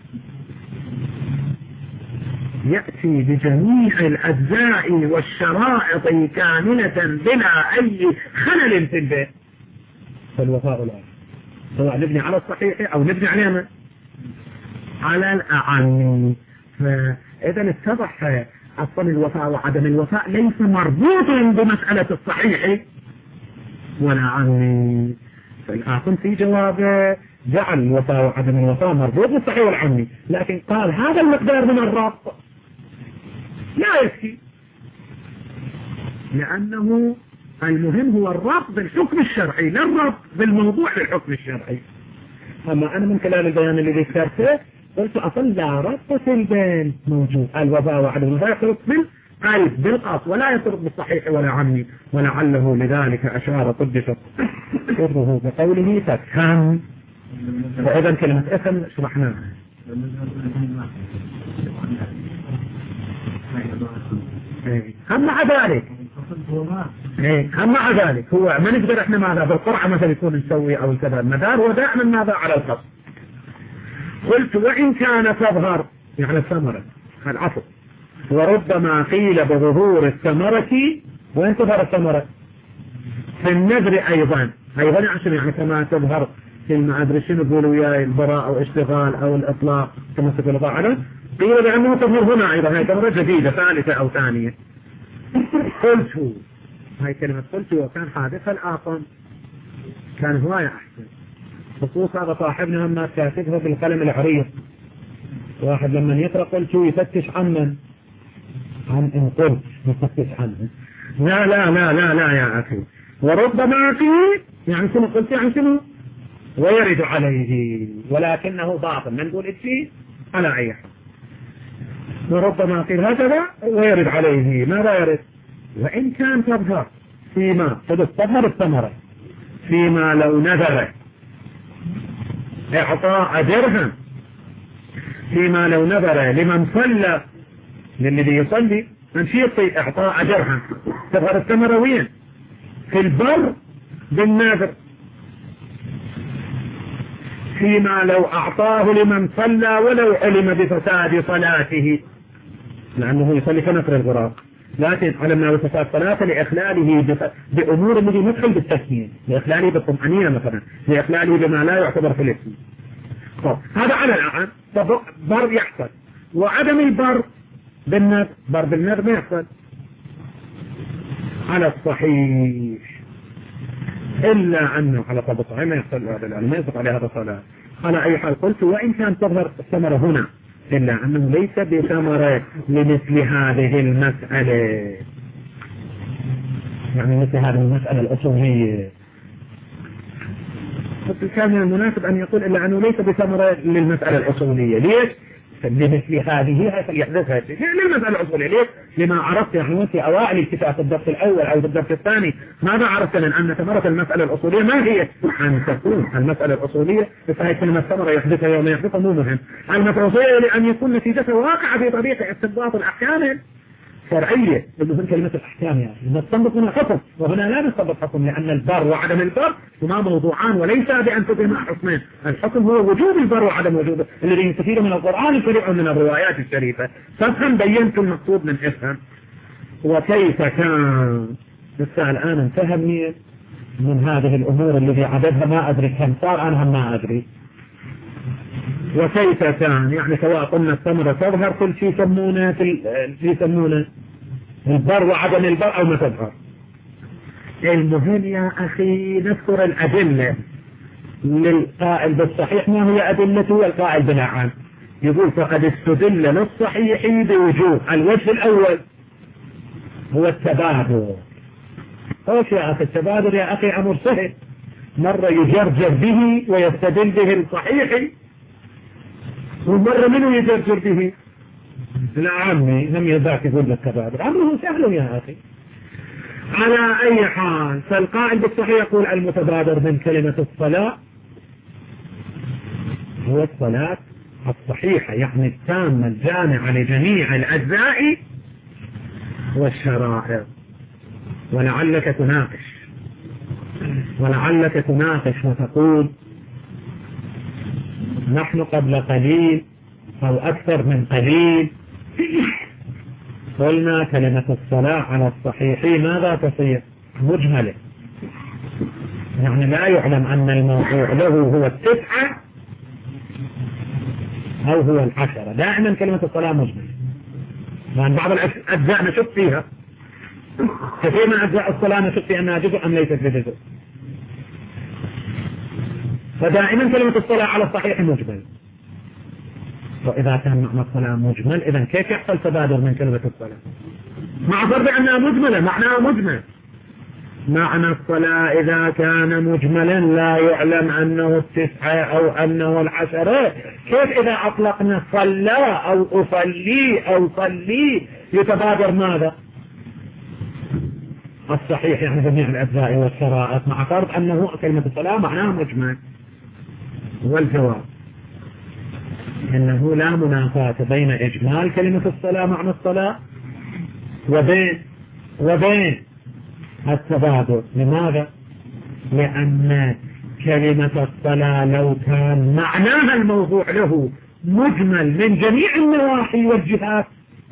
S1: يأتي بجميع الأجزاء والشرائط كاملة بلا أي خلل في البيت، فالوفاء الآن سواء نبني على الصحيح أو نبني على على الأعم. فإذا اتضح أصلا الوفاء وعدم الوفاء ليس مربوطا بمسألة الصحيح والأعم. فالآخر في جواب جعل الوفاء وعدم الوفاء مربوط بالصحيح والعمي، لكن قال هذا المقدار من الربط لا يكفي، لأنه المهم هو الربط بالحكم الشرعي لا الربط بالموضوع للحكم الشرعي. أما أنا من خلال البيان الذي ذكرته قلت أصلا لا ربط في البين موجود، الوفاء وعدم الوفاء يرتبط بالقلب بالقصد ولا يرتبط بالصحيح ولا عمي، ولعله لذلك أشار قدس سره بقوله تفهم. وإذا كلمة اسم شرحناها. هم مع ذلك هم مع ذلك هو ما نقدر احنا ماذا بالقرعة مثلا يكون نسوي او كذا، المدار هو دائما ماذا على القصد. قلت وإن كان تظهر يعني الثمرة العفو، وربما قيل بظهور الثمرة. وين تظهر الثمرة؟ في النذر أيضا أيضا عشان يعني كما تظهر في ما أدري شنو يقولوا وياي البراء أو اشتغال أو الإطلاق كما تقول عنه، قيل بأنه تظهر هنا أيضا، هاي ثمرة جديدة ثالثة أو ثانية. قلت هاي كلمة قلت وكان حادثها الآخر كان هواية أحسن، خصوصا هذا صاحبنا لما كاتبها بالقلم العريض. واحد لما يقرأ قلت يفتش عمن عن إن قلت يفتش عنه. لا لا لا لا لا يا أخي، وربما فيه يعني شنو قلت يعني شنو ويرد عليه، ولكنه باطل ما نقول فيه على أي حال. وربما قيل هكذا ويرد عليه ماذا يرد؟ وإن كان تظهر فيما تظهر الثمرة فيما لو نذر إعطاء درهم، فيما لو نذر لمن صلى للذي يصلي من يعطي إعطاء درهم تظهر الثمرة وين؟ في البر بالنذر، فيما لو أعطاه لمن صلى ولو علم بفساد صلاته لأنه يصلي كنقر الغراب،
S2: لكن علمنا وصفات صلاة لإخلاله بأمور الذي ندخل بالتسمية، لإخلاله بالطمأنينة مثلا، لإخلاله بما لا يعتبر في الاسم. هذا على الأعم بر يحصل، وعدم البر بالنذر، بر بالنذر ما يحصل على الصحيح، إلا أنه على طب الصحيح ما يحصل هذا الآن، ما يصف عليه هذا الصلاة. على أي حال قلت وإن كان تظهر الثمرة هنا، إلا أنه ليس بثمرة لمثل هذه المسألة، يعني مثل هذه المسألة الأصولية. كان من المناسب أن يقول إلا أنه ليس بثمرة للمسألة الأصولية. ليش؟ لمثل هذه يحدثها للمسألة الأصولية. ليش؟ لما عرفت يعني في أوائل الكتاب في الدرس الأول أو في الدرس الثاني ماذا عرفت؟ من أن ثمرة المسألة الأصولية ما هي؟ أن تكون المسألة الأصولية فهي كلمة ثمرة يحدثها يوم يحدثها مو مهم. المسألة الأصولية لأن يكون نتيجتها واقعة في طريقة استنباط الأحكام شرعية. المهم كلمة الأحكام يعني نستنبط منها حكم، وهنا لا نستنبط حكم لأن البر وعدم البر هما موضوعان وليس بأنفسهما حكمين. الحكم هو وجود البر وعدم وجوده الذي يستفيد من القرآن الكريم ومن الروايات الشريفة. فافهم بينت المقصود من افهم. وكيف كان لسه الآن انتهى من من هذه الأمور الذي عددها ما أدري كم صار، أنا هم ما أدري. وكيف كان يعني سواء قلنا الثمرة تظهر كل شيء يسمونه في يسمونه البر وعدم البر أو ما تظهر. المهم يا أخي نذكر الأدلة للقائل بالصحيح. ما هي أدلته والقائل بنعم؟ يقول فقد استدل للصحيح بوجوه. الوجه الأول هو التبادر. خوش يا أخي التبادر يا أخي أمر سهل، مرة يجرجر به ويستدل به الصحيح، ومرة منه يجرجر به لا عمي لم يذاك يقول لك تبادر. أمره سهل يا أخي. على أي حال فالقائل بالصحيح يقول المتبادر من كلمة الصلاة هو الصلاة الصحيحة، يعني التامة الجامعة لجميع الأجزاء والشرائع. ولعلك تناقش ولعلك تناقش وتقول نحن قبل قليل أو أكثر من قليل قلنا كلمة الصلاة على الصحيح ماذا تصير؟ مجملة، يعني لا يعلم أن الموضوع له هو التسعة أو هو العشرة. دائما كلمة الصلاة مجملة، لأن بعض الأجزاء نشك فيها، كثير من أجزاء الصلاة نشك في أنها جزء أم ليست بجزء. فدائما كلمة الصلاة على الصحيح مجمل. وإذا كان معنى الصلاة مجمل إذا كيف يحصل تبادر من كلمة الصلاة؟ مع فرض أنها مجملة معناها مجمل. معنى الصلاة إذا كان مجملا لا يعلم أنه التسعة أو أنه العشرة، كيف إذا أطلقنا صلى أو أصلي أو صلي يتبادر ماذا؟ الصحيح يعني جميع الأجزاء والشرائط، مع فرض أنه كلمة الصلاة معناها مجمل. والجواب إنه لا منافاة بين إجمال كلمة الصلاة معنى الصلاة وبين وبين التبادر. لماذا؟ لأن كلمة الصلاة لو كان معناها الموضوع له مجمل من جميع النواحي والجهات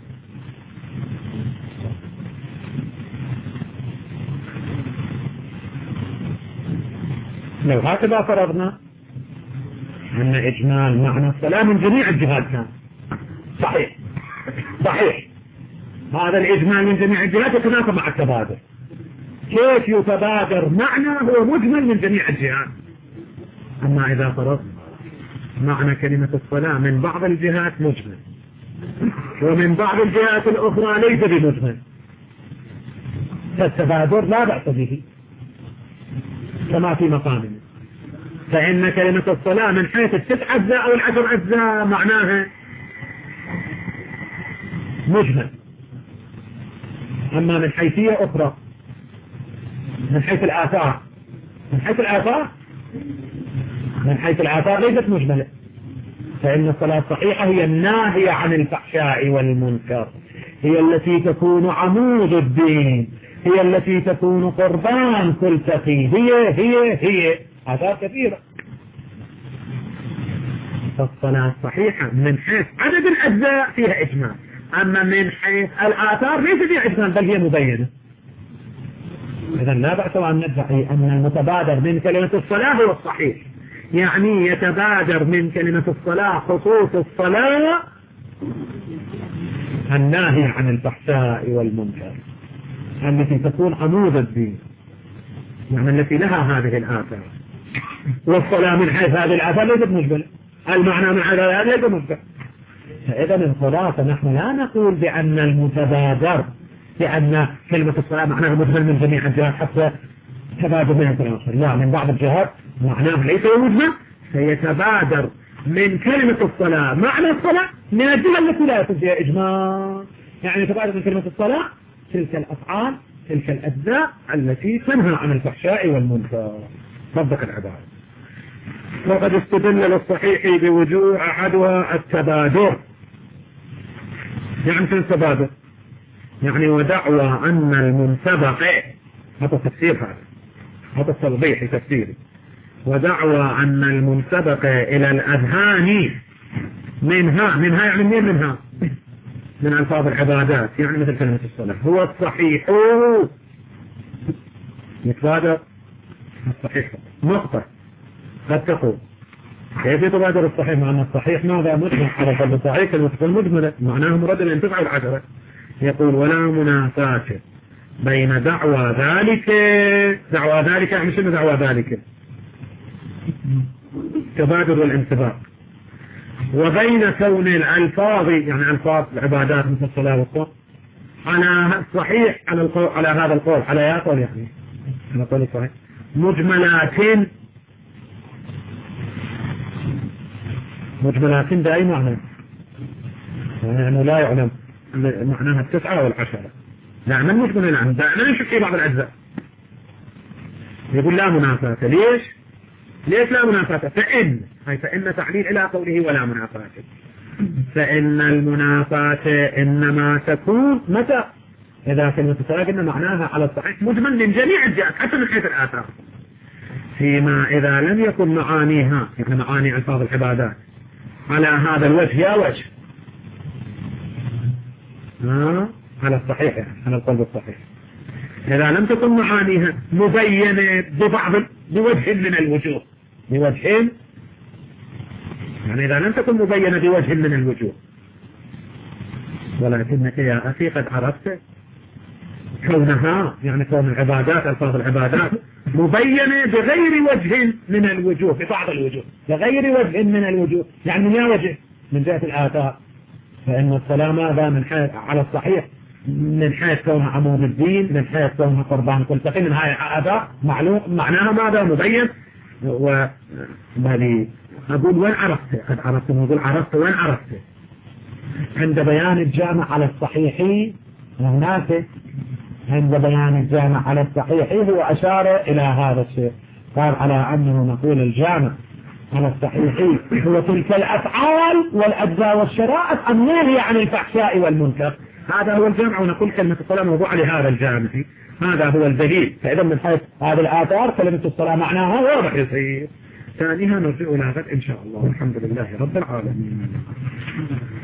S2: لو هكذا فرضنا أن إجمال معنى الصلاة من جميع الجهات كان صحيح صحيح هذا الإجمال من جميع الجهات يتناسب مع التبادر. كيف يتبادر معنى هو مجمل من جميع الجهات؟ أما إذا فرضنا معنى كلمة الصلاة من بعض الجهات مجمل ومن بعض الجهات الأخرى ليس بمجمل، فالتبادر لا بأس به كما في مقامنا. فإن كلمة الصلاة من حيث التسع أجزاء أو العشر أجزاء معناها مجمل. أما من حيثية أخرى من حيث الآثار من حيث الآثار من حيث الآثار ليست مجملة. فإن الصلاة الصحيحة هي الناهية عن الفحشاء والمنكر، هي التي تكون عمود الدين، هي التي تكون قربان كل تقي، هي هي هي آثار كثيرة. فالصلاة الصحيحة من حيث عدد الأجزاء فيها إجمال، أما من حيث الآثار ليس فيها إجمال بل هي مبينة. إذا لا بأس أن ندعي أن المتبادر من كلمة الصلاة هو الصحيح، يعني يتبادر من كلمة الصلاة خصوص الصلاة الناهي عن الفحشاء والمنكر التي تكون عمود الدين، يعني التي لها هذه الآثار. والصلاة من حيث هذه الآثار ليست مجملة، المعنى من حيث هذا ليس مجمل. فإذا الخلاصة نحن لا نقول بأن المتبادر لأن كلمة الصلاة معناها مجمل من جميع الجهات حتى تبادر من الآخر، لا، من بعض الجهات معناه ليس مجمل، سيتبادر من كلمة الصلاة معنى الصلاة من الجهة التي لا يكون فيها إجمال، يعني يتبادر من كلمة الصلاة تلك الأفعال تلك الأجزاء التي تنهى عن الفحشاء والمنكر. صدق العباد. وقد استدل للصحيح بوجوه أحدها التبادر، يعني في التبادر يعني ودعوى أن المنسبق، هذا تفسير هذا هذا التوضيح تفسيري، ودعوى أن المنسبق إلى الأذهان منها منها يعني منين منها من ألفاظ العبادات، يعني مثل كلمة الصلاة هو الصحيح، يتبادر الصحيح نقطة. قد تقول كيف يتبادر الصحيح مع أن الصحيح ماذا مجمل على قلب الصحيح كلمة المجملة معناه مرد الانتفاع العشرة. يقول ولا منافاة بين دعوى ذلك دعوى ذلك يعني شنو دعوى ذلك تبادر والانتفاع وبين كون الألفاظ يعني ألفاظ العبادات مثل الصلاة والصوم على الصحيح على القول على هذا القول على يا قول يعني على قول صحيح مجملات مجملات بأي معنى يعني لا يعلم معناها التسعة والعشرة، لا من مجمل العام دعنا نشوف في بعض الأجزاء. يقول لا منافاة، ليش ليش لا منافاة؟ فإن هي فإن تعليل إلى قوله ولا منافاة، فإن المنافاة إنما تكون متى إذا كلمة الصلاة قلنا معناها على الصحيح مجمل من جميع الجهات حتى من حيث الآثار، فيما إذا لم يكن معانيها يعني معاني ألفاظ العبادات على هذا الوجه يا وجه ها على الصحيح يعني على القلب الصحيح، إذا لم تكن معانيها مبينة ببعض بوجه من الوجوه بوجه يعني إذا لم تكن مبينة بوجه من الوجوه، ولكنك يا أخي قد عرفت كونها يعني كون العبادات ألفاظ العبادات مبينة بغير وجه من الوجوه ببعض الوجوه بغير وجه من الوجوه يعني من وجه من جهة الآثار، فإن الصلاة ماذا من حيث على الصحيح من حيث كونها عمود الدين من حيث كونها قربان كل تقي من هاي الآثار معلوم معناها ماذا مبين. وبالي أقول وين عرفت قد عرفت نقول عرفت وين عرفت عند بيان الجامع على الصحيح هناك عند بيان الجامع على الصحيح هو أشار إلى هذا الشيء قال على أنه نقول الجامع على الصحيح هو تلك الأفعال والأجزاء والشرائع الناهية عن الفحشاء والمنكر، هذا هو الجامع ونقول كلمة الصلاة موضوع لهذا الجامع هذا هو الدليل. فإذا من حيث هذه الآثار كلمة الصلاة معناها واضح يصير. ثانيها نرجع إلى غد إن شاء الله والحمد لله رب العالمين.